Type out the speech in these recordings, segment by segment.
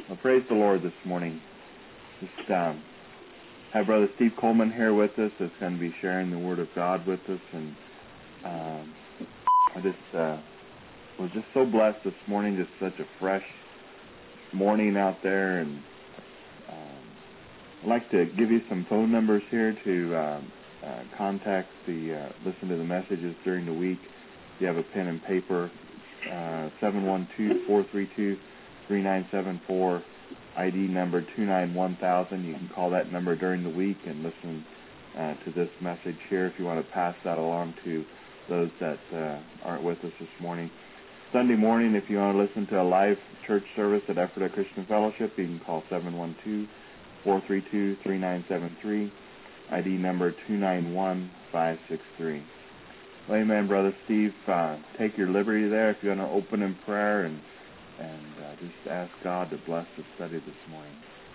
Well, praise the Lord this morning. Just have Brother Steve Coleman here with us that's going to be sharing the Word of God with us. And I just was just so blessed this morning, just such a fresh morning out there. And I'd like to give you some phone numbers here to contact listen to the messages during the week. If you have a pen and paper, 712-432-3974, ID number 291,000. You can call that number during the week and listen to this message here if you want to pass that along to those that aren't with us this morning. Sunday morning, if you want to listen to a live church service at Ephrata Christian Fellowship, you can call 712-432-3973, ID number 291563. Well, amen, Brother Steve. Take your liberty there if you want to open in prayer and just ask God to bless the study this morning.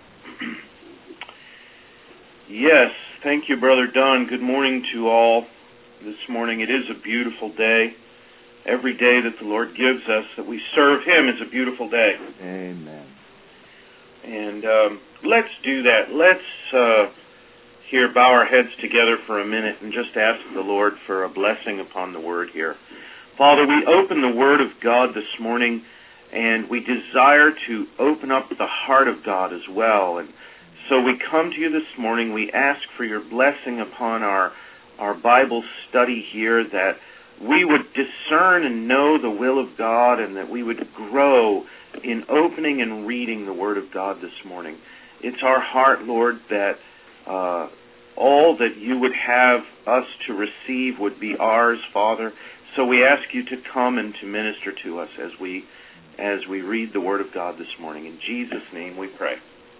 Yes, thank you, Brother Don. Good morning to all this morning. It is a beautiful day. Every day that the Lord gives us that we serve Him is a beautiful day. Amen. And let's do that. Let's here bow our heads together for a minute and just ask the Lord for a blessing upon the Word here. Father, we open the Word of God this morning, and we desire to open up the heart of God as well. And so we come to you this morning. We ask for your blessing upon our Bible study here, that we would discern and know the will of God, and that we would grow in opening and reading the Word of God this morning. It's our heart, Lord, that all that you would have us to receive would be ours, Father. So we ask you to come and to minister to us as we read the Word of God this morning. In Jesus' name we pray.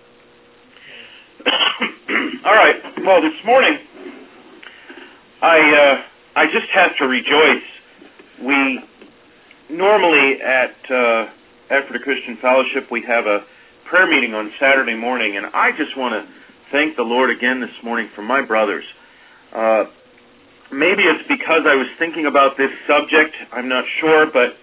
All right. Well, this morning, I just have to rejoice. We normally at Ephrata Christian Fellowship, we have a prayer meeting on Saturday morning, and I just want to thank the Lord again this morning for my brothers. Maybe it's because I was thinking about this subject, I'm not sure, but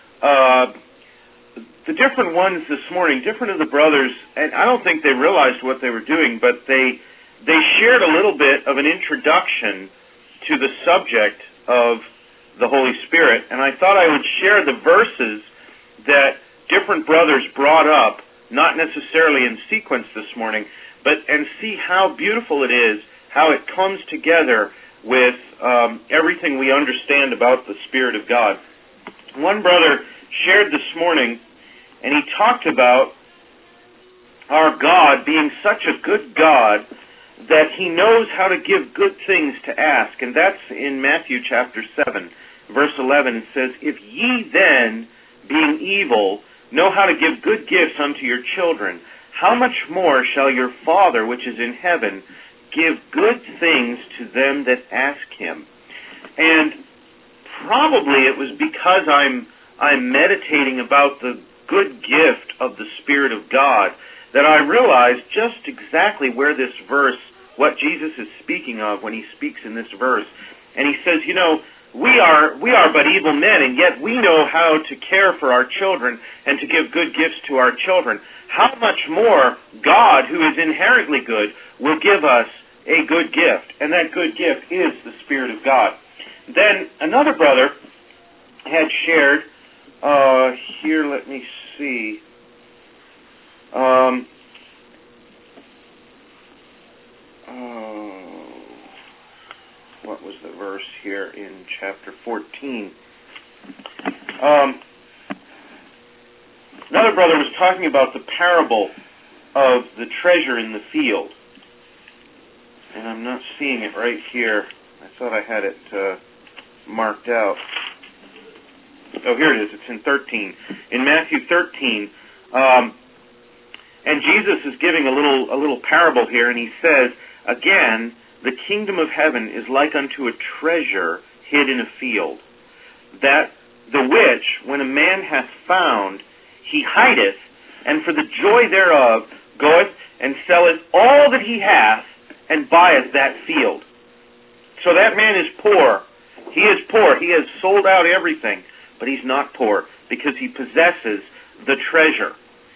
the different ones this morning, different of the brothers, and I don't think they realized what they were doing, but they shared a little bit of an introduction to the subject of the Holy Spirit, and I thought I would share the verses that different brothers brought up, not necessarily in sequence this morning, and see how beautiful it is, how it comes together with everything we understand about the Spirit of God. One brother shared this morning, and he talked about our God being such a good God that He knows how to give good things to ask. And that's in Matthew chapter 7, verse 11. It says, "If ye then, being evil, know how to give good gifts unto your children, how much more shall your Father which is in heaven give good things to them that ask Him?" And probably it was because I'm meditating about the good gift of the Spirit of God that I realized just exactly where this verse, what Jesus is speaking of when He speaks in this verse. And He says, you know, we are but evil men, and yet we know how to care for our children and to give good gifts to our children. How much more God, who is inherently good, will give us a good gift, and that good gift is the Spirit of God. Then another brother had shared, here, let me see, what was the verse here in chapter 14? Another brother was talking about the parable of the treasure in the field. And I'm not seeing it right here. I thought I had it marked out. Oh, here it is. It's in 13. In Matthew 13, and Jesus is giving a little parable here, and He says, "Again, the kingdom of heaven is like unto a treasure hid in a field, that the which, when a man hath found, he hideth, and for the joy thereof goeth and selleth all that he hath, and buyeth that field." So that man is poor. He is poor. He has sold out everything, but he's not poor because he possesses the treasure.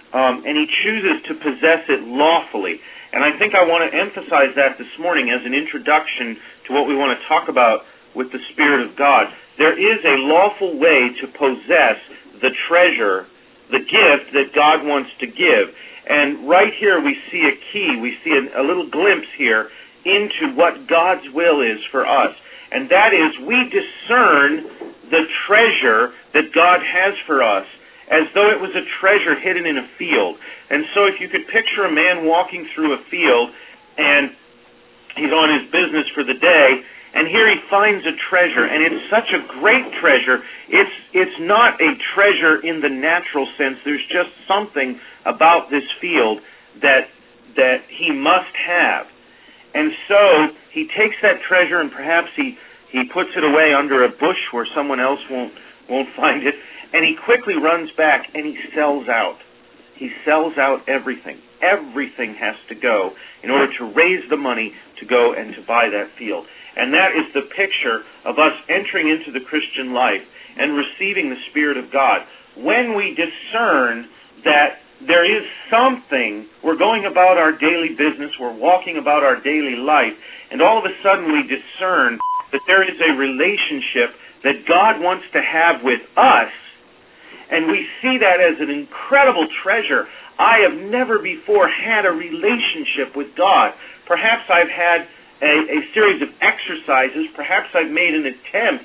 and he chooses to possess it lawfully. And I think I want to emphasize that this morning as an introduction to what we want to talk about with the Spirit of God. There is a lawful way to possess the treasure, the gift that God wants to give. And right here we see a key, we see a little glimpse here into what God's will is for us. And that is, we discern the treasure that God has for us as though it was a treasure hidden in a field. And so if you could picture a man walking through a field, and he's on his business for the day, and here he finds a treasure, and it's such a great treasure. It's not a treasure in the natural sense. There's just something about this field that he must have. And so he takes that treasure, and perhaps he puts it away under a bush where someone else won't find it, and he quickly runs back and he sells out. He sells out everything. Everything has to go in order to raise the money to go and to buy that field. And that is the picture of us entering into the Christian life and receiving the Spirit of God. When we discern that there is something, we're going about our daily business, we're walking about our daily life, and all of a sudden we discern that there is a relationship that God wants to have with us, and we see that as an incredible treasure. I have never before had a relationship with God. Perhaps I've had a series of exercises. Perhaps I've made an attempt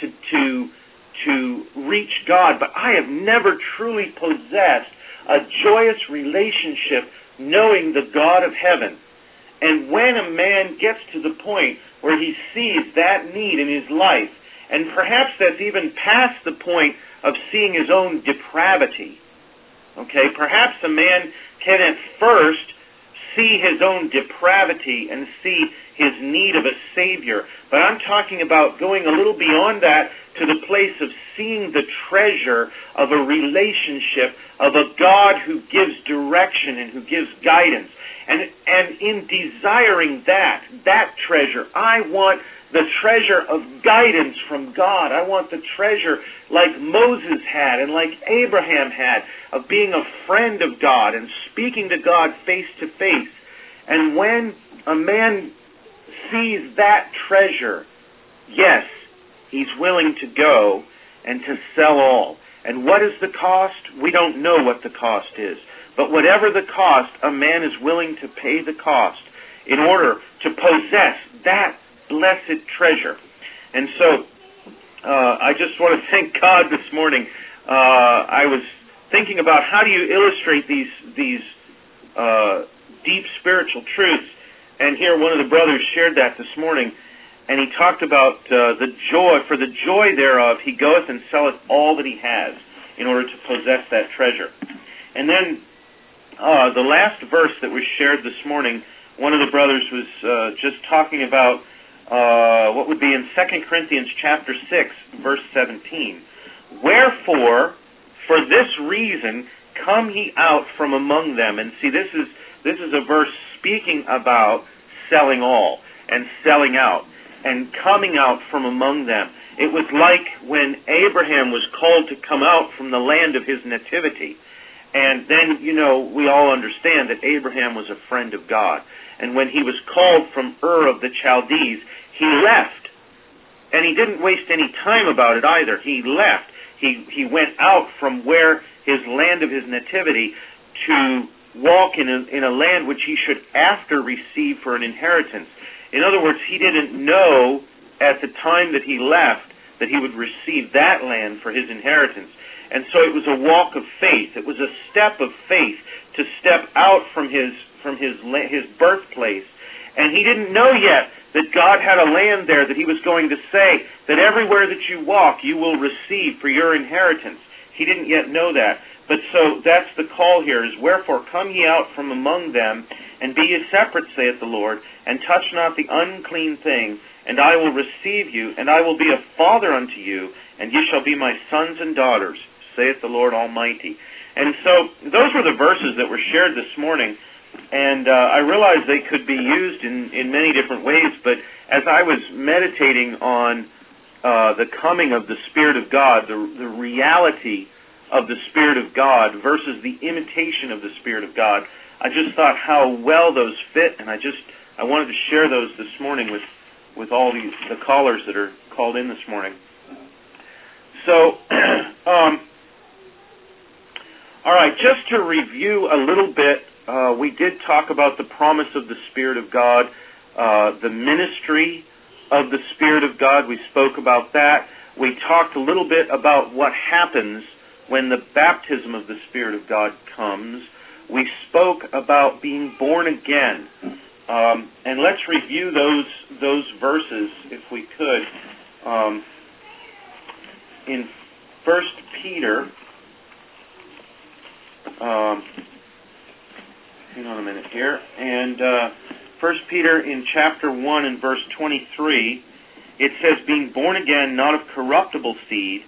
to reach God, but I have never truly possessed a joyous relationship knowing the God of heaven. And when a man gets to the point where he sees that need in his life, and perhaps that's even past the point of seeing his own depravity, okay, perhaps a man can at first see his own depravity and see his need of a Savior. But I'm talking about going a little beyond that to the place of seeing the treasure of a relationship of a God who gives direction and who gives guidance. And in desiring that treasure, I want the treasure of guidance from God. I want the treasure like Moses had and like Abraham had of being a friend of God and speaking to God face to face. And when a man sees that treasure, yes, he's willing to go and to sell all. And what is the cost? We don't know what the cost is. But whatever the cost, a man is willing to pay the cost in order to possess that blessed treasure. And so I just want to thank God this morning. I was thinking about how do you illustrate these deep spiritual truths, and here one of the brothers shared that this morning, and he talked about the joy. For the joy thereof he goeth and selleth all that he has in order to possess that treasure. And then the last verse that was shared this morning, one of the brothers was just talking about what would be in 2 Corinthians chapter 6, verse 17. Wherefore, for this reason, come ye out from among them. And see, this is a verse speaking about selling all and selling out and coming out from among them. It was like when Abraham was called to come out from the land of his nativity. And then, we all understand that Abraham was a friend of God. And when he was called from Ur of the Chaldees, he left. And he didn't waste any time about it either. He left. He went out from where his land of his nativity to walk in a land which he should after receive for an inheritance. In other words, he didn't know at the time that he left that he would receive that land for his inheritance. And so it was a walk of faith. It was a step of faith to step out from his birthplace. And he didn't know yet that God had a land there that he was going to say that everywhere that you walk, you will receive for your inheritance. He didn't yet know that. But so that's the call here, is wherefore come ye out from among them, and be ye separate, saith the Lord, and touch not the unclean thing, and I will receive you, and I will be a father unto you, and ye shall be my sons and daughters, saith the Lord Almighty. And so those were the verses that were shared this morning, and I realized they could be used in many different ways, but as I was meditating on the coming of the Spirit of God, the reality of the Spirit of God versus the imitation of the Spirit of God. I just thought how well those fit, and I wanted to share those this morning with all the callers that are called in this morning. So, all right, just to review a little bit, we did talk about the promise of the Spirit of God, the ministry of the Spirit of God. We spoke about that. We talked a little bit about what happens when the baptism of the Spirit of God comes. We spoke about being born again. And let's review those verses, if we could. In 1 Peter, hang on a minute here, and 1 Peter in chapter 1 and verse 23, it says, being born again, not of corruptible seed.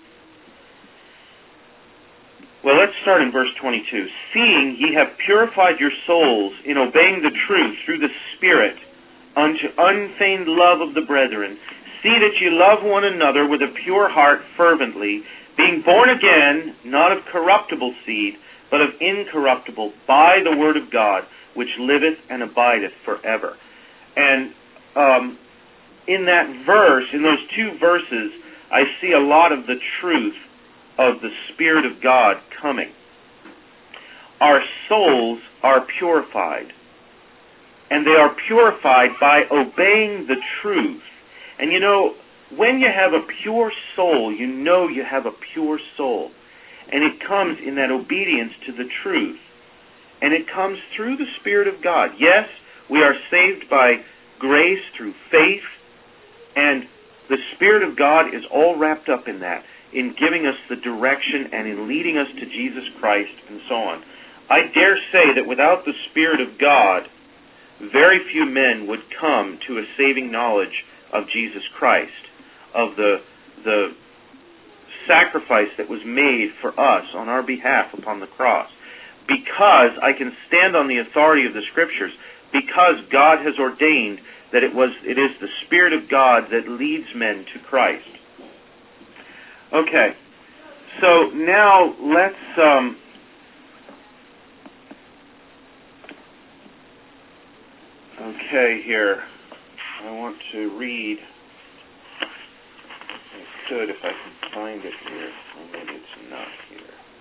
Well, let's start in verse 22. Seeing ye have purified your souls in obeying the truth through the Spirit unto unfeigned love of the brethren, see that ye love one another with a pure heart fervently, being born again, not of corruptible seed, but of incorruptible, by the word of God, which liveth and abideth forever. And in that verse, in those two verses, I see a lot of the truth of the Spirit of God coming. Our souls are purified, and they are purified by obeying the truth. And you know, when you have a pure soul, you know you have a pure soul. And it comes in that obedience to the truth. And it comes through the Spirit of God. Yes, we are saved by grace through faith, and the Spirit of God is all wrapped up in that, in giving us the direction and in leading us to Jesus Christ and so on. I dare say that without the Spirit of God, very few men would come to a saving knowledge of Jesus Christ, of the sacrifice that was made for us on our behalf upon the cross. Because I can stand on the authority of the Scriptures, because God has ordained that it is the Spirit of God that leads men to Christ. Okay, so now let's okay, here I want to read. I could if I can find it here. Or maybe it's not here.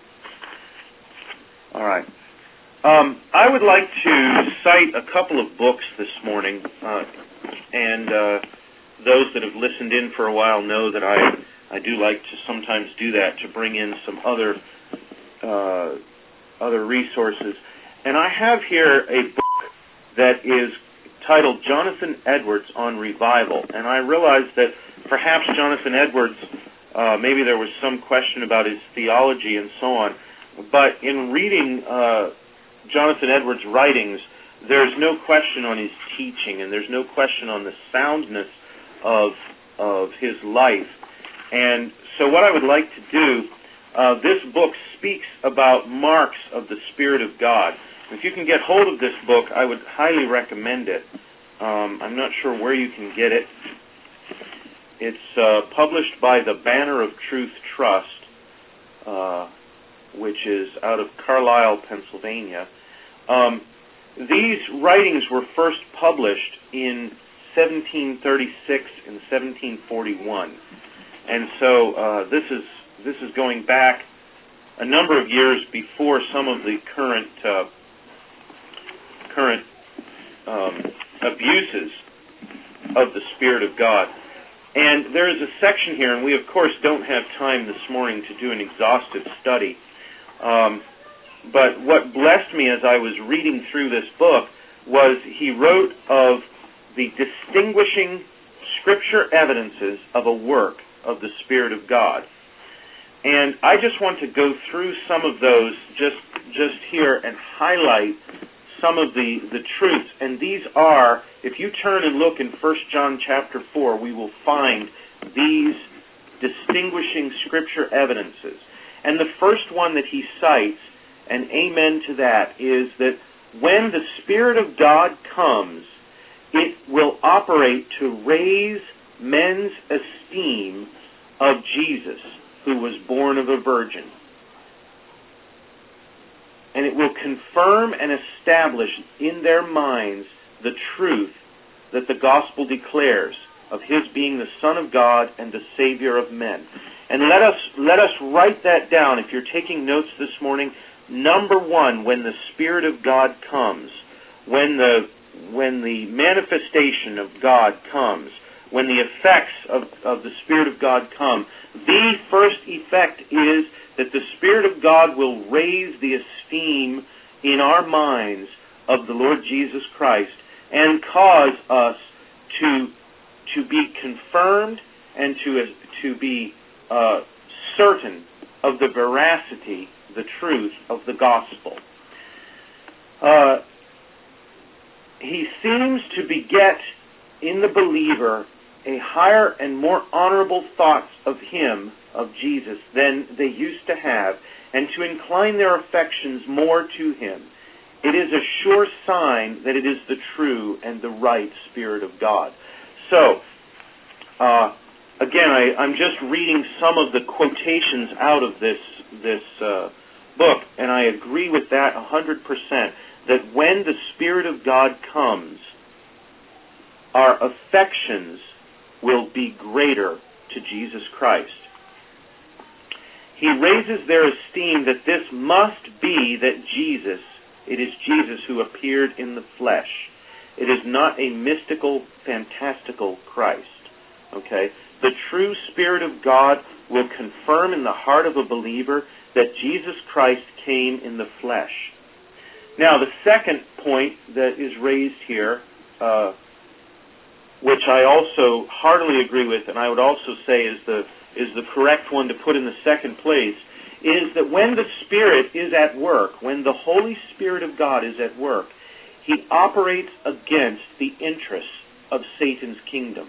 All right. I would like to cite a couple of books this morning, and those that have listened in for a while know that I do like to sometimes do that, to bring in some other resources. And I have here a book that is titled Jonathan Edwards on Revival. And I realize that perhaps Jonathan Edwards, maybe there was some question about his theology and so on, but in reading Jonathan Edwards' writings, there's no question on his teaching, and there's no question on the soundness of his life. And so what I would like to do, this book speaks about marks of the Spirit of God. If you can get hold of this book, I would highly recommend it. I'm not sure where you can get it. It's published by the Banner of Truth Trust, which is out of Carlisle, Pennsylvania. These writings were first published in 1736 and 1741. And so this is going back a number of years before some of the current abuses of the Spirit of God. And there is a section here, and we of course don't have time this morning to do an exhaustive study, but what blessed me as I was reading through this book was he wrote of the distinguishing Scripture evidences of a work of the Spirit of God. And I just want to go through some of those just here and highlight some of the truths. And these are, if you turn and look in 1 John chapter 4, we will find these distinguishing Scripture evidences. And the first one that he cites, and amen to that, is that when the Spirit of God comes, it will operate to raise men's esteem of Jesus, who was born of a virgin. and it will confirm and establish in their minds the truth that the gospel declares of His being the Son of God and the Savior of men. And let us write that down. If you're taking notes this morning, number one, when the Spirit of God comes, when the manifestation of God comes, when the effects of the Spirit of God come, the first effect is that the Spirit of God will raise the esteem in our minds of the Lord Jesus Christ and cause us to be confirmed and to be certain of the veracity, the truth of the gospel. He seems to beget in the believer a higher and more honorable thoughts of Him, of Jesus, than they used to have, and to incline their affections more to Him. It is a sure sign that it is the true and the right Spirit of God. So, again, I'm just reading some of the quotations out of this book, and I agree with that 100%, that when the Spirit of God comes, our affections will be greater to Jesus Christ. He raises their esteem that this must be that it is Jesus who appeared in the flesh. It is not a mystical, fantastical Christ. Okay? The true Spirit of God will confirm in the heart of a believer that Jesus Christ came in the flesh. Now, the second point that is raised here, which I also heartily agree with, and I would also say is the correct one to put in the second place, is that when the Spirit is at work, when the Holy Spirit of God is at work, He operates against the interests of Satan's kingdom.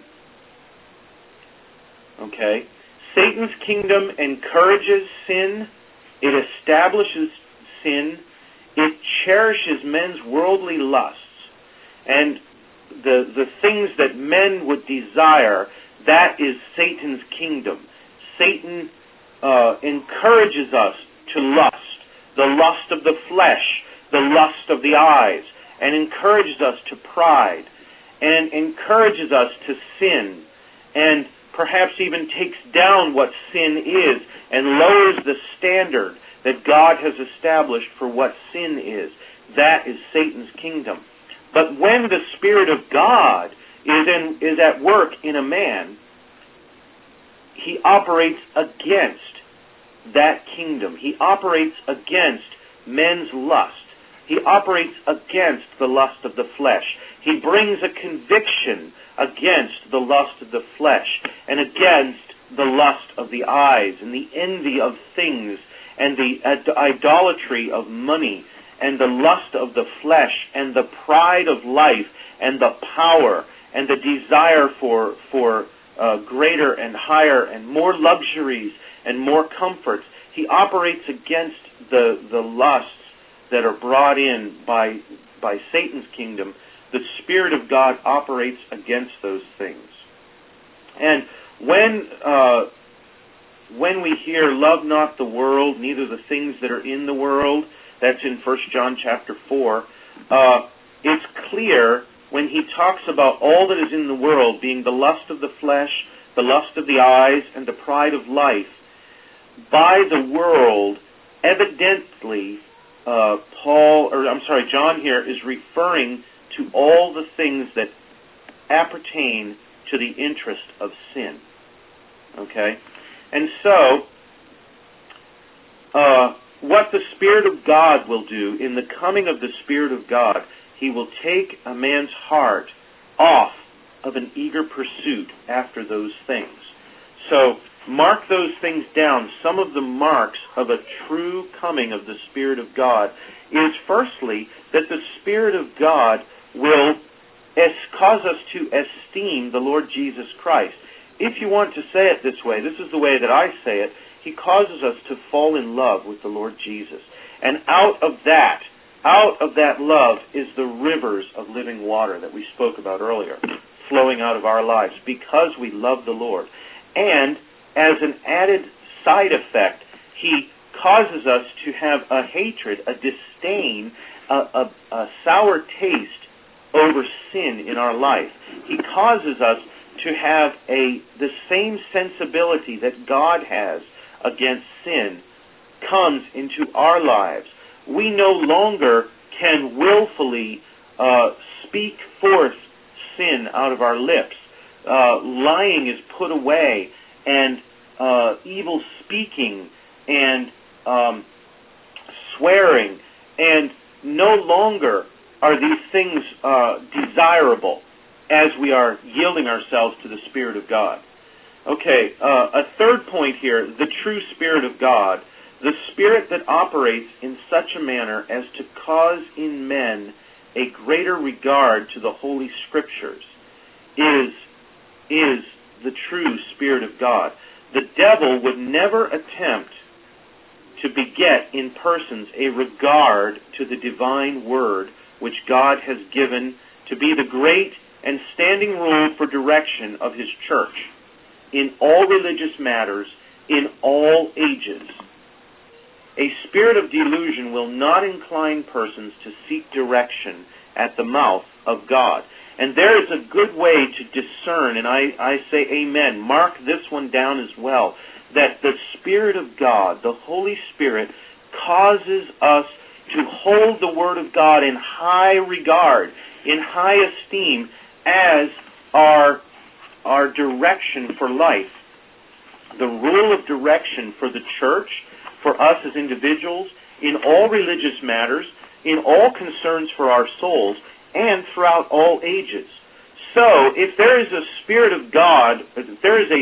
Okay? Satan's kingdom encourages sin, it establishes sin, it cherishes men's worldly lusts, and the things that men would desire, that is Satan's kingdom. Satan encourages us to lust, the lust of the flesh, the lust of the eyes, and encourages us to pride, and encourages us to sin, and perhaps even takes down what sin is and lowers the standard that God has established for what sin is. That is Satan's kingdom. But when the Spirit of God is at work in a man, he operates against that kingdom. He operates against men's lust. He operates against the lust of the flesh. He brings a conviction against the lust of the flesh and against the lust of the eyes and the envy of things and the idolatry of money and the lust of the flesh and the pride of life and the power and the desire for greater and higher and more luxuries and more comforts. He operates against the lusts that are brought in by Satan's kingdom. The Spirit of God operates against those things. And when we hear, love not the world, neither the things that are in the world, that's in 1 John chapter 4, it's clear when he talks about all that is in the world, being the lust of the flesh, the lust of the eyes, and the pride of life, by the world, evidently, John here is referring to all the things that appertain to the interest of sin. Okay? And so, what the Spirit of God will do, in the coming of the Spirit of God, He will take a man's heart off of an eager pursuit after those things. So, mark those things down. Some of the marks of a true coming of the Spirit of God is, firstly, that the Spirit of God will cause us to esteem the Lord Jesus Christ. If you want to say it this way, this is the way that I say it, He causes us to fall in love with the Lord Jesus. And out of that love is the rivers of living water that we spoke about earlier, flowing out of our lives because we love the Lord. And as an added side effect, He causes us to have a hatred, a disdain, a sour taste over sin in our life. He causes us to have the same sensibility that God has against sin comes into our lives. We no longer can willfully speak forth sin out of our lips. Lying is put away, and evil speaking and swearing, and no longer are these things desirable as we are yielding ourselves to the Spirit of God. Okay, a third point here, the true Spirit of God, the Spirit that operates in such a manner as to cause in men a greater regard to the Holy Scriptures, is the true Spirit of God. The devil would never attempt to beget in persons a regard to the divine Word which God has given to be the great and standing rule for direction of His church in all religious matters, in all ages. A spirit of delusion will not incline persons to seek direction at the mouth of God. And there is a good way to discern, and I say amen, mark this one down as well, that the Spirit of God, the Holy Spirit, causes us to hold the Word of God in high regard, in high esteem, as our direction for life. The rule of direction for the church, for us as individuals, in all religious matters, in all concerns for our souls, and throughout all ages. So, if there is a Spirit of God, if there is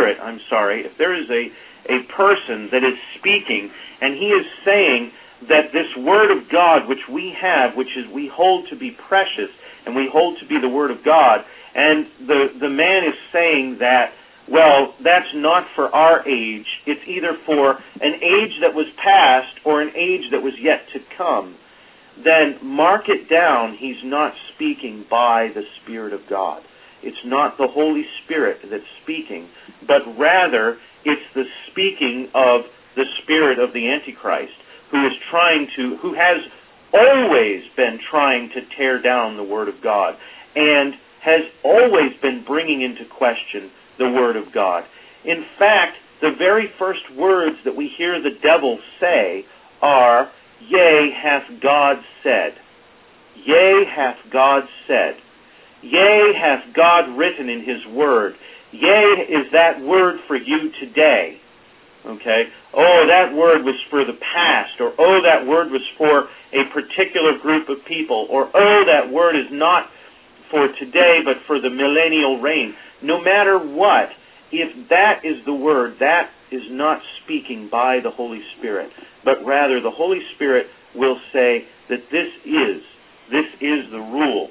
a person that is speaking, and he is saying that this Word of God which we have, we hold to be precious, and we hold to be the Word of God, and the man is saying that, well, that's not for our age, it's either for an age that was past or an age that was yet to come, then mark it down, he's not speaking by the Spirit of God. It's not the Holy Spirit that's speaking, but rather it's the speaking of the spirit of the Antichrist, who has always been trying to tear down the Word of God, and has always been bringing into question the Word of God. In fact, the very first words that we hear the devil say are, "Yea, hath God said." Yea, hath God said. Yea, hath God written in His Word. Yea, is that word for you today. Okay? Oh, that word was for the past, or oh, that word was for a particular group of people, or oh, that word is not for today, but for the millennial reign. No matter what, if that is the word, that is not speaking by the Holy Spirit, but rather the Holy Spirit will say that this is the rule.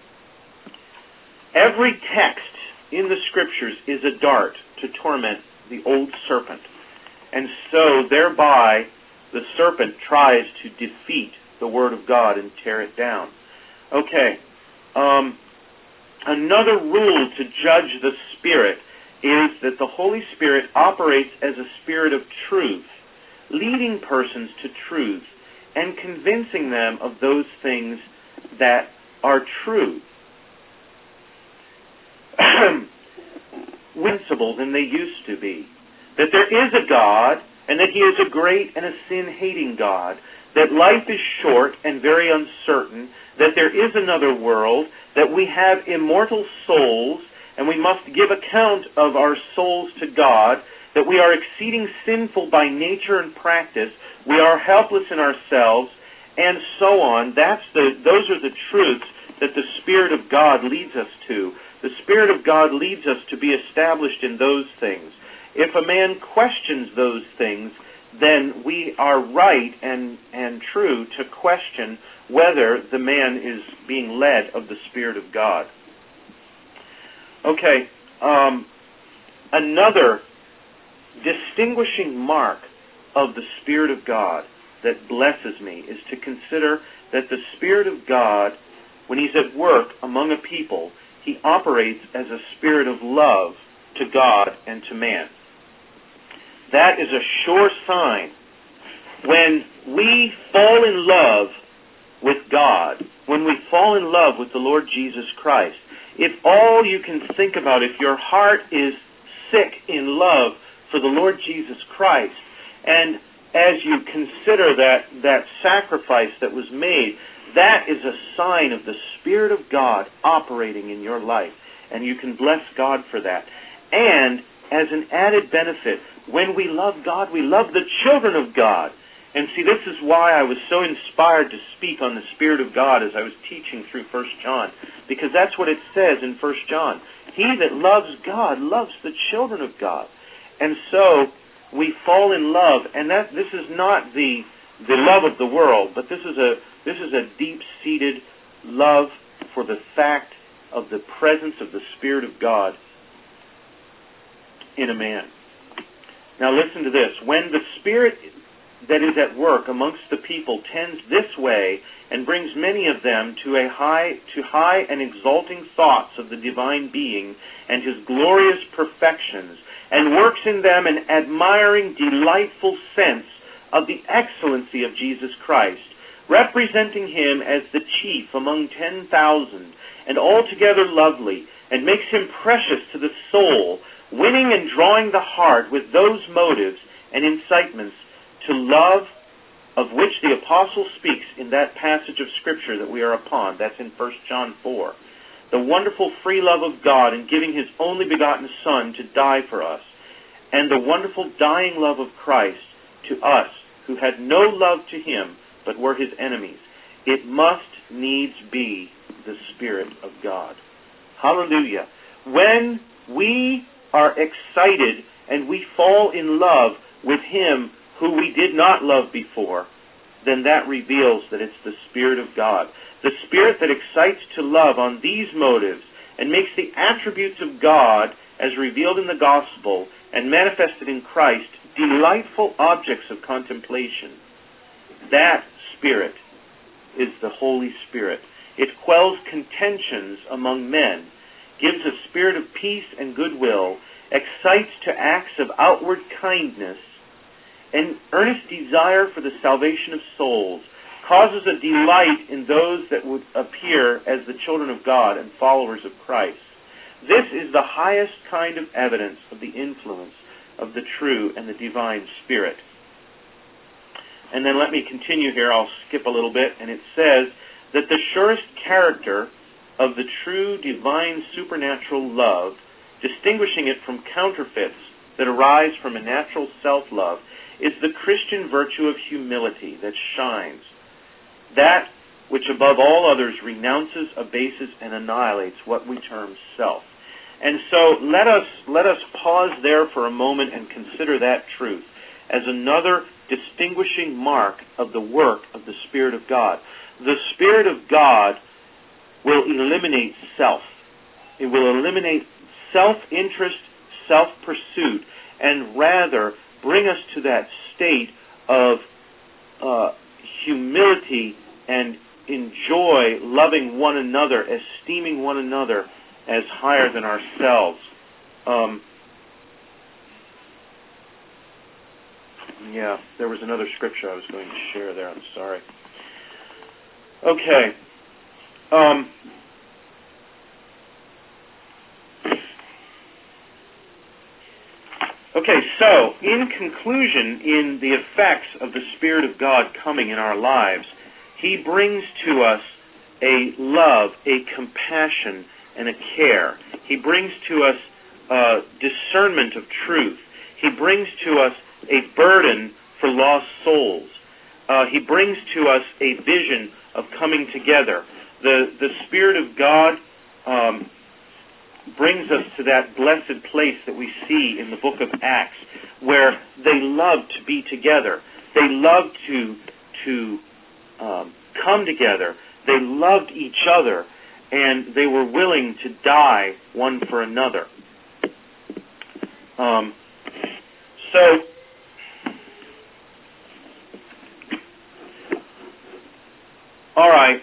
Every text in the Scriptures is a dart to torment the old serpent. And so, thereby, the serpent tries to defeat the Word of God and tear it down. Okay. Another rule to judge the Spirit is that the Holy Spirit operates as a spirit of truth, leading persons to truth and convincing them of those things that are true. Principle than they used to be. That there is a God, and that He is a great and a sin-hating God, that life is short and very uncertain, that there is another world, that we have immortal souls, and we must give account of our souls to God, that we are exceeding sinful by nature and practice, we are helpless in ourselves, and so on. Those are the truths that the Spirit of God leads us to. The Spirit of God leads us to be established in those things. If a man questions those things, then we are right and true to question whether the man is being led of the Spirit of God. Okay, another distinguishing mark of the Spirit of God that blesses me is to consider that the Spirit of God, when He's at work among a people, He operates as a spirit of love to God and to man. That is a sure sign when we fall in love with God, when we fall in love with the Lord Jesus Christ, if all you can think about, if your heart is sick in love for the Lord Jesus Christ, and as you consider that sacrifice that was made, that is a sign of the Spirit of God operating in your life, and you can bless God for that. And as an added benefit, when we love God, we love the children of God. And see, this is why I was so inspired to speak on the Spirit of God as I was teaching through 1 John, because that's what it says in 1 John. He that loves God loves the children of God. And so we fall in love, and this is not the love of the world, but this is a deep-seated love for the fact of the presence of the Spirit of God in a man. Now listen to this. When the Spirit that is at work amongst the people tends this way and brings many of them to high and exalting thoughts of the divine being and his glorious perfections, and works in them an admiring, delightful sense of the excellency of Jesus Christ, representing him as the chief among 10,000, and altogether lovely, and makes him precious to the soul, winning and drawing the heart with those motives and incitements to love of which the Apostle speaks in that passage of Scripture that we are upon. That's in 1 John 4. The wonderful free love of God in giving his only begotten Son to die for us, and the wonderful dying love of Christ to us who had no love to him but were his enemies. It must needs be the Spirit of God. Hallelujah. When we are excited and we fall in love with him who we did not love before, then that reveals that it's the Spirit of God. The Spirit that excites to love on these motives and makes the attributes of God as revealed in the gospel and manifested in Christ delightful objects of contemplation. That Spirit is the Holy Spirit. It quells contentions among men, gives a spirit of peace and goodwill, excites to acts of outward kindness, and earnest desire for the salvation of souls, causes a delight in those that would appear as the children of God and followers of Christ. This is the highest kind of evidence of the influence of the true and the divine Spirit. And then let me continue here. I'll skip a little bit. And it says that the surest character of the true divine supernatural love, distinguishing it from counterfeits that arise from a natural self-love, is the Christian virtue of humility that shines, that which above all others renounces, abases, and annihilates what we term self. And so let us pause there for a moment and consider that truth as another distinguishing mark of the work of the Spirit of God. The Spirit of God will eliminate self. It will eliminate self-interest, self-pursuit, and rather bring us to that state of humility and enjoy loving one another, esteeming one another as higher than ourselves. There was another scripture I was going to share there. I'm sorry. Okay. Okay, so in conclusion, in the effects of the Spirit of God coming in our lives, he brings to us a love, a compassion, and a care. He brings to us discernment of truth. He brings to us a burden for lost souls. He brings to us a vision of coming together. The Spirit of God brings us to that blessed place that we see in the book of Acts, where they loved to be together. They loved to come together. They loved each other, and they were willing to die one for another. All right.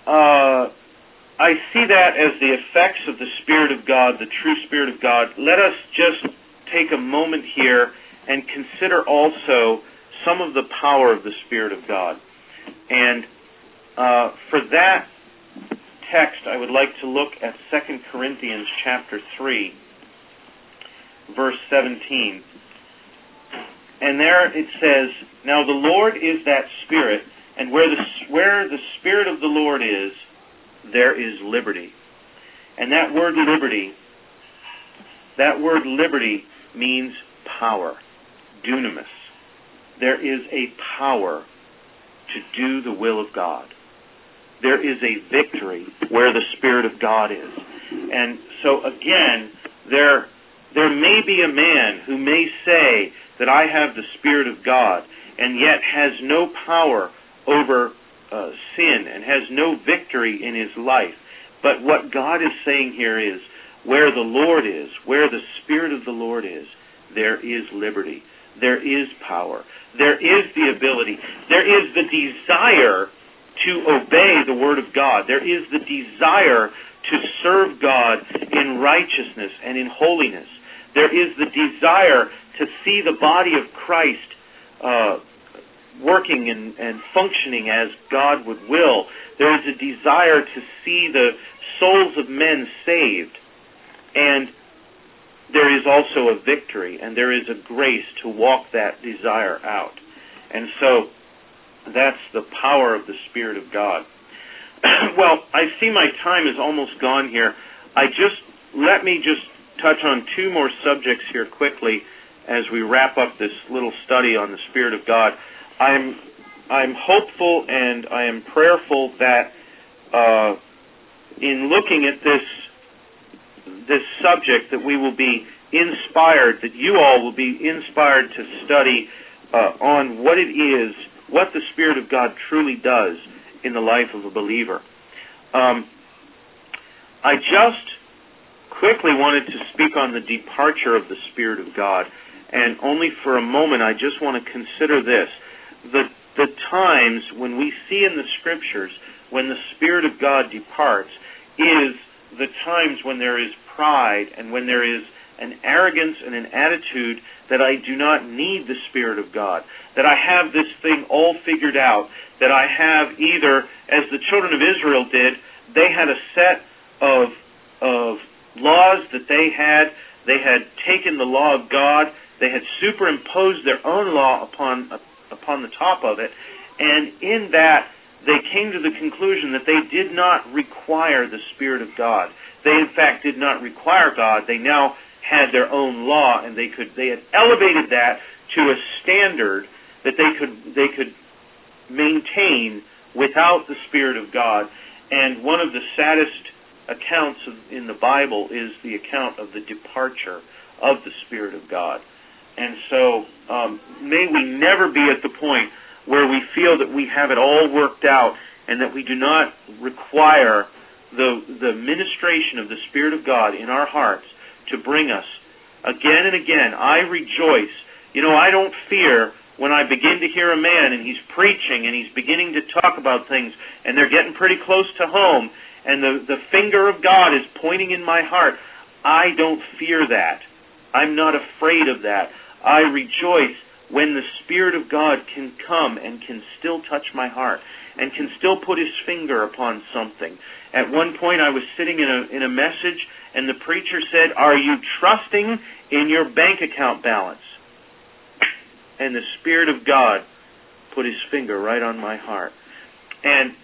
I see that as the effects of the Spirit of God, the true Spirit of God. Let us just take a moment here and consider also some of the power of the Spirit of God. And for that text, I would like to look at 2 Corinthians chapter 3, verse 17. And there it says, "Now the Lord is that Spirit, and where the Spirit of the Lord is, there is liberty." And that word liberty means power, dunamis. There is a power to do the will of God. There is a victory where the Spirit of God is. And so again, there may be a man who may say that I have the Spirit of God, and yet has no power over sin and has no victory in his life. But what God is saying here is, where the Lord is, where the Spirit of the Lord is, there is liberty. There is power. There is the ability. There is the desire to obey the Word of God. There is the desire to serve God in righteousness and in holiness. There is the desire to see the body of Christ working and functioning as God would will. There is a desire to see the souls of men saved. And there is also a victory, and there is a grace to walk that desire out. And so that's the power of the Spirit of God. Well, I see my time is almost gone here. Let me just touch on two more subjects here quickly as we wrap up this little study on the Spirit of God. I'm hopeful and I am prayerful that in looking at this subject that we will be inspired, that you all will be inspired to study on what it is, what the Spirit of God truly does in the life of a believer. I just quickly wanted to speak on the departure of the Spirit of God, and only for a moment I just want to consider this. The times when we see in the Scriptures when the Spirit of God departs is the times when there is pride and when there is an arrogance and an attitude that I do not need the Spirit of God, that I have this thing all figured out, that I have either, as the children of Israel did, they had a set of laws that they had taken the law of God, they had superimposed their own law upon the top of it, and in that they came to the conclusion that they did not require the Spirit of God. They in fact did not require God. They now had their own law, and they had elevated that to a standard that they could maintain without the Spirit of God. And one of the saddest accounts in the Bible is the account of the departure of the Spirit of God. And so may we never be at the point where we feel that we have it all worked out and that we do not require the ministration of the Spirit of God in our hearts to bring us again and again. I rejoice. I don't fear when I begin to hear a man and he's preaching and he's beginning to talk about things and they're getting pretty close to home and the finger of God is pointing in my heart. I don't fear that. I'm not afraid of that. I rejoice when the Spirit of God can come and can still touch my heart and can still put His finger upon something. At one point I was sitting in a message and the preacher said, "Are you trusting in your bank account balance?" And the Spirit of God put His finger right on my heart. And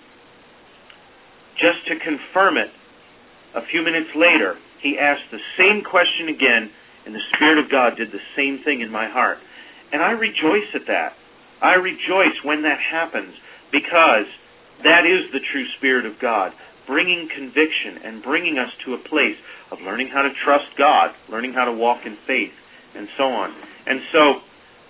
just to confirm it, a few minutes later, he asked the same question again, and the Spirit of God did the same thing in my heart. And I rejoice at that. I rejoice when that happens, because that is the true Spirit of God, bringing conviction and bringing us to a place of learning how to trust God, learning how to walk in faith, and so on. And so,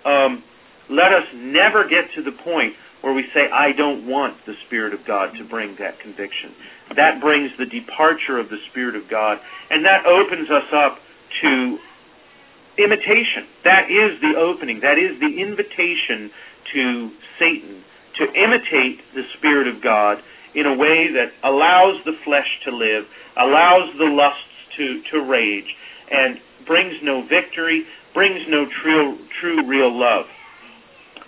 let us never get to the point where we say, I don't want the Spirit of God to bring that conviction. That brings the departure of the Spirit of God, and that opens us up to imitation. That is the opening. That is the invitation to Satan to imitate the Spirit of God in a way that allows the flesh to live, allows the lusts to rage, and brings no victory, brings no true real love.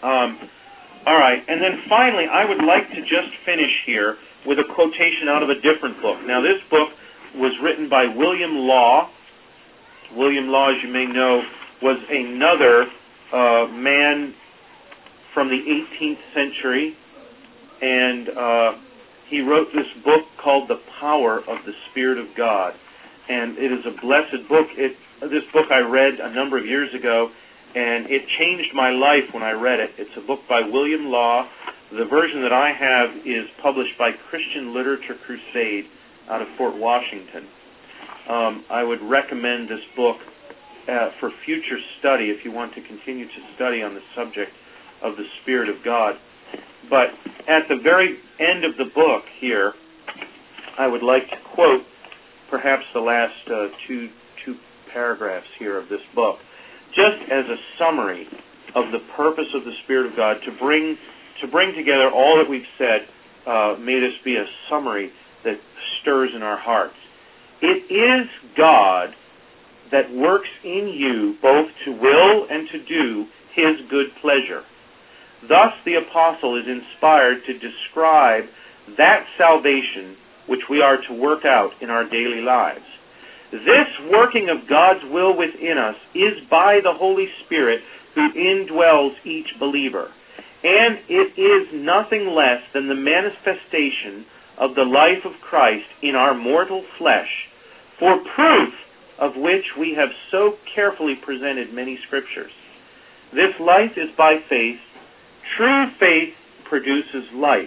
All right, and then finally, I would like to just finish here with a quotation out of a different book. Now, this book was written by William Law. William Law, as you may know, was another man from the 18th century, and he wrote this book called The Power of the Spirit of God. And it is a blessed book. This book I read a number of years ago, and it changed my life when I read it. It's a book by William Law. The version that I have is published by Christian Literature Crusade out of Fort Washington. I would recommend this book for future study if you want to continue to study on the subject of the Spirit of God. But at the very end of the book here, I would like to quote perhaps the last two paragraphs here of this book, just as a summary of the purpose of the Spirit of God, to bring together all that we've said. May this be a summary that stirs in our hearts. It is God that works in you both to will and to do His good pleasure. Thus the apostle is inspired to describe that salvation which we are to work out in our daily lives. This working of God's will within us is by the Holy Spirit who indwells each believer. And it is nothing less than the manifestation of the life of Christ in our mortal flesh, for proof of which we have so carefully presented many scriptures. This life is by faith. True faith produces life.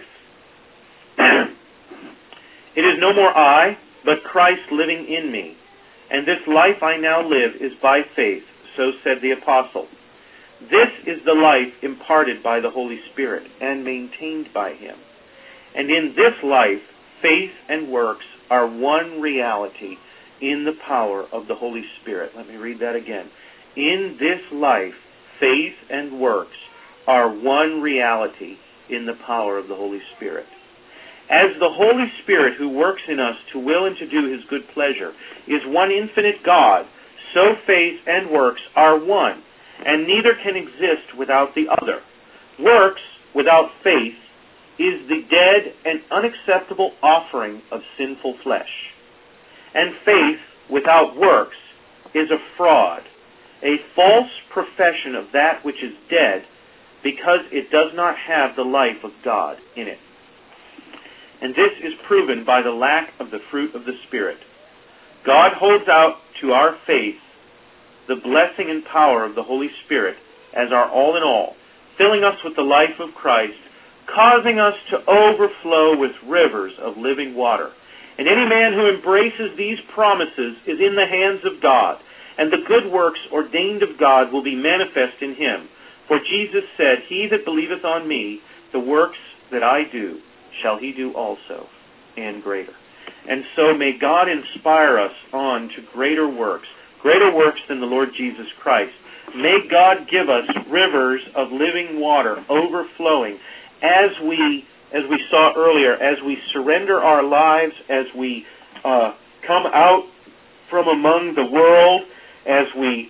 It is no more I, but Christ living in me. And this life I now live is by faith, so said the apostle. This is the life imparted by the Holy Spirit and maintained by Him. And in this life, faith and works are one reality in the power of the Holy Spirit. Let me read that again. In this life, faith and works are one reality in the power of the Holy Spirit. As the Holy Spirit who works in us to will and to do His good pleasure is one infinite God, so faith and works are one, and neither can exist without the other. Works without faith is the dead and unacceptable offering of sinful flesh. And faith without works is a fraud, a false profession of that which is dead, because it does not have the life of God in it. And this is proven by the lack of the fruit of the Spirit. God holds out to our faith the blessing and power of the Holy Spirit as our all in all, filling us with the life of Christ, causing us to overflow with rivers of living water. And any man who embraces these promises is in the hands of God, and the good works ordained of God will be manifest in him. For Jesus said, He that believeth on me, the works that I do, shall he do also, and greater. And so may God inspire us on to greater works than the Lord Jesus Christ. May God give us rivers of living water overflowing as we saw earlier, as we surrender our lives, as we come out from among the world, as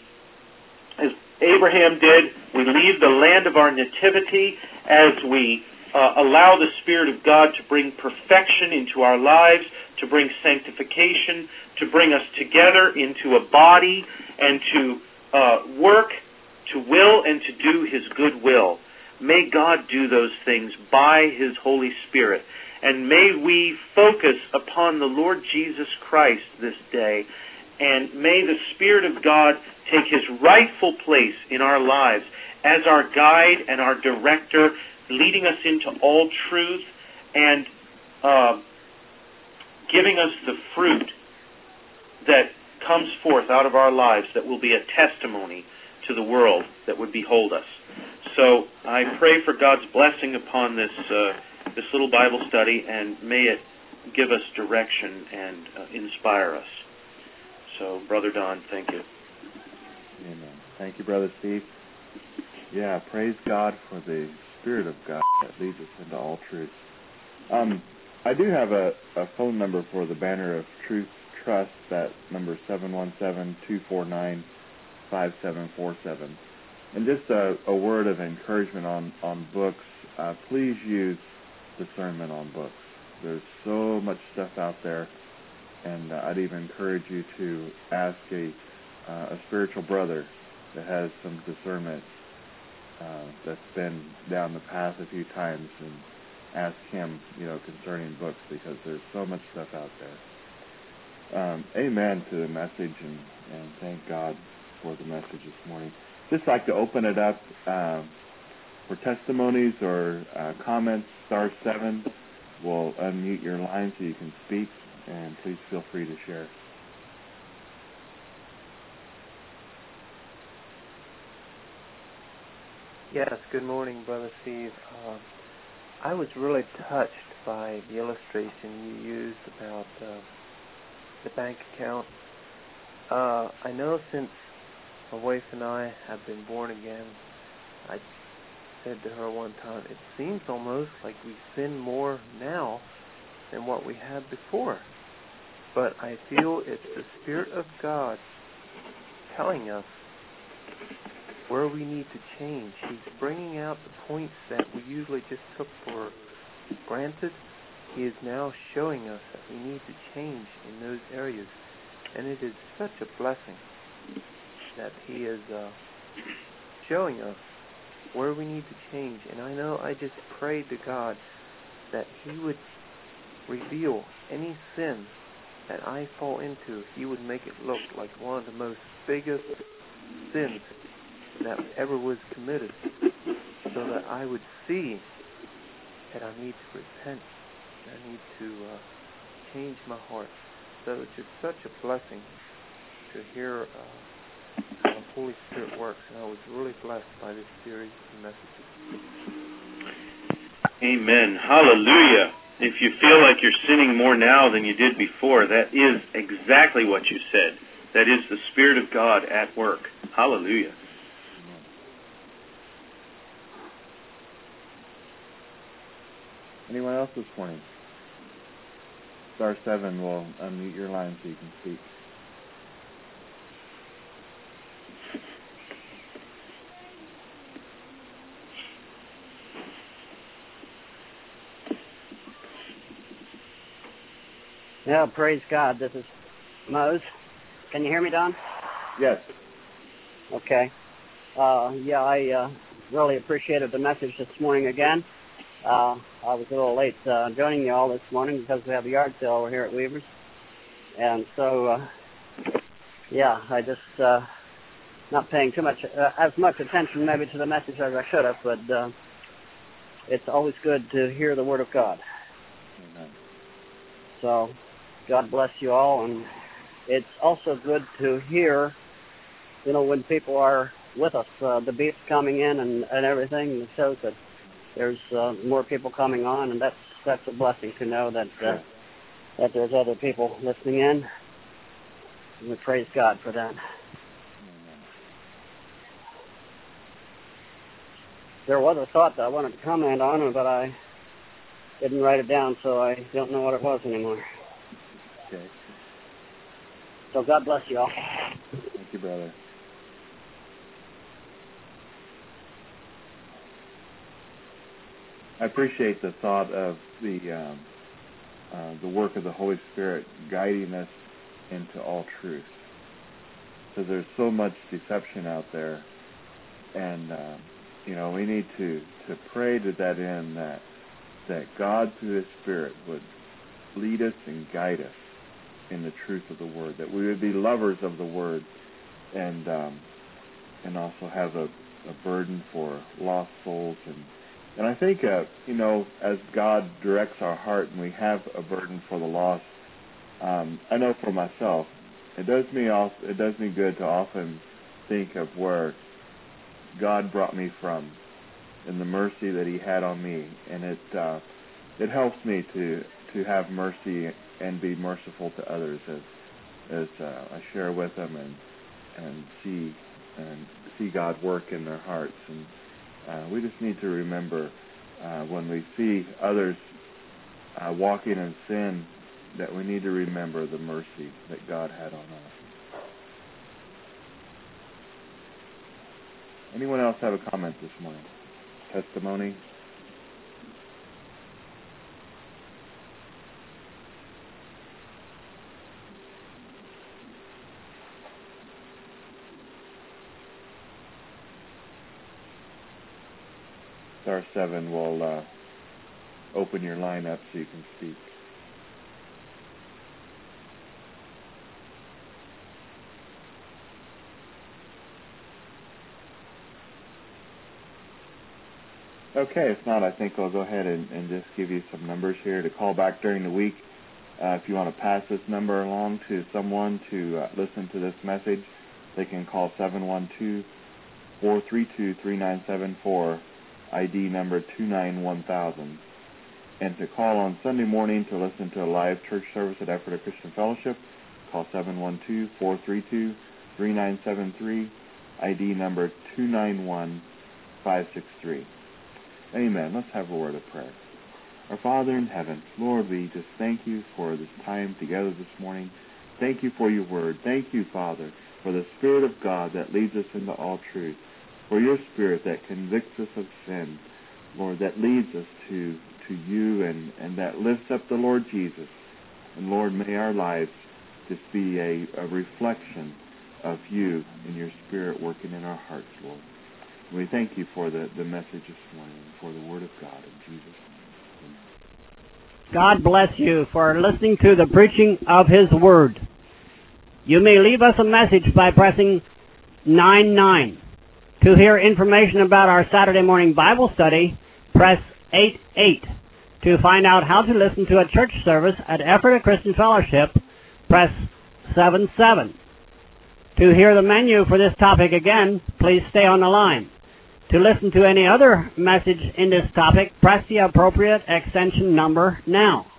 Abraham did, we leave the land of our nativity, as we allow the Spirit of God to bring perfection into our lives, to bring sanctification, to bring us together into a body, and to work, to will, and to do His good will. May God do those things by His Holy Spirit. And may we focus upon the Lord Jesus Christ this day. And may the Spirit of God take His rightful place in our lives as our guide and our director, leading us into all truth and giving us the fruit that comes forth out of our lives that will be a testimony to the world that would behold us. So I pray for God's blessing upon this little Bible study, and may it give us direction and inspire us. So, Brother Don, thank you. Amen. Thank you, Brother Steve. Yeah, praise God for the Spirit of God that leads us into all truth. I do have a phone number for the Banner of Truth Trust. That number is 717-249-5747. And just a word of encouragement on books. Please use discernment on books. There's so much stuff out there, and I'd even encourage you to ask a spiritual brother that has some discernment that's been down the path a few times, and ask him, concerning books, because there's so much stuff out there. Amen to the message, and thank God for the message this morning. Just like to open it up for testimonies or comments. *7 will unmute your line so you can speak, and please feel free to share. Yes, good morning, Brother Steve. I was really touched by the illustration you used about the bank account. I know since my wife and I have been born again, I said to her one time, it seems almost like we sin more now than what we had before. But I feel it's the Spirit of God telling us where we need to change. He's bringing out the points that we usually just took for granted. He is now showing us that we need to change in those areas. And it is such a blessing that He is showing us where we need to change. And I know I just prayed to God that He would reveal any sin that I fall into. He would make it look like one of the most biggest sins that ever was committed, so that I would see that I need to repent, I need to change my heart. So it's just such a blessing to hear how the Holy Spirit works, and I was really blessed by this series of messages. Amen. Hallelujah. If you feel like you're sinning more now than you did before, that is exactly what you said. That is the Spirit of God at work. Hallelujah. Anyone else this morning? *7 will unmute your line so you can speak. Yeah, praise God. This is Mose. Can you hear me, Don? Yes. Okay. I really appreciated the message this morning again. I was a little late joining you all this morning because we have a yard sale over here at Weaver's. And so, I just not paying too much, as much attention maybe to the message as I should have, but it's always good to hear the Word of God. Amen. So, God bless you all, and it's also good to hear, when people are with us, the beats coming in and everything, it shows that there's more people coming on, and that's a blessing to know that that there's other people listening in. And we praise God for that. There was a thought that I wanted to comment on, but I didn't write it down, so I don't know what it was anymore. Okay. So God bless you all. Thank you, brother. I appreciate the thought of the work of the Holy Spirit guiding us into all truth. Because there's so much deception out there, and we need to pray to that end that God through His Spirit would lead us and guide us in the truth of the Word. That we would be lovers of the Word, and also have a burden for lost souls. And I think, as God directs our heart and we have a burden for the lost, I know for myself, it does me good to often think of where God brought me from and the mercy that He had on me. And it helps me to have mercy and be merciful to others as I share with them and see God work in their hearts. And we just need to remember when we see others walking in sin, that we need to remember the mercy that God had on us. Anyone else have a comment this morning? Testimony? Star 7 will open your line up so you can speak. Okay, if not, I think I'll go ahead and just give you some numbers here to call back during the week. If you want to pass this number along to someone to listen to this message, they can call 712-432-3974, ID number 291,000. And to call on Sunday morning to listen to a live church service at Ephrata Christian Fellowship, call 712-432-3973, ID number 291563. Amen. Let's have a word of prayer. Our Father in heaven, Lord, we just thank you for this time together this morning. Thank you for your word. Thank you, Father, for the Spirit of God that leads us into all truth, for your Spirit that convicts us of sin, Lord, that leads us to you and that lifts up the Lord Jesus. And Lord, may our lives just be a reflection of you and your Spirit working in our hearts, Lord. And we thank you for the message this morning, for the word of God in Jesus' name. God bless you for listening to the preaching of His Word. You may leave us a message by pressing 99. To hear information about our Saturday morning Bible study, press 88. To find out how to listen to a church service at Ephrata Christian Fellowship, press 77. To hear the menu for this topic again, please stay on the line. To listen to any other message in this topic, press the appropriate extension number now.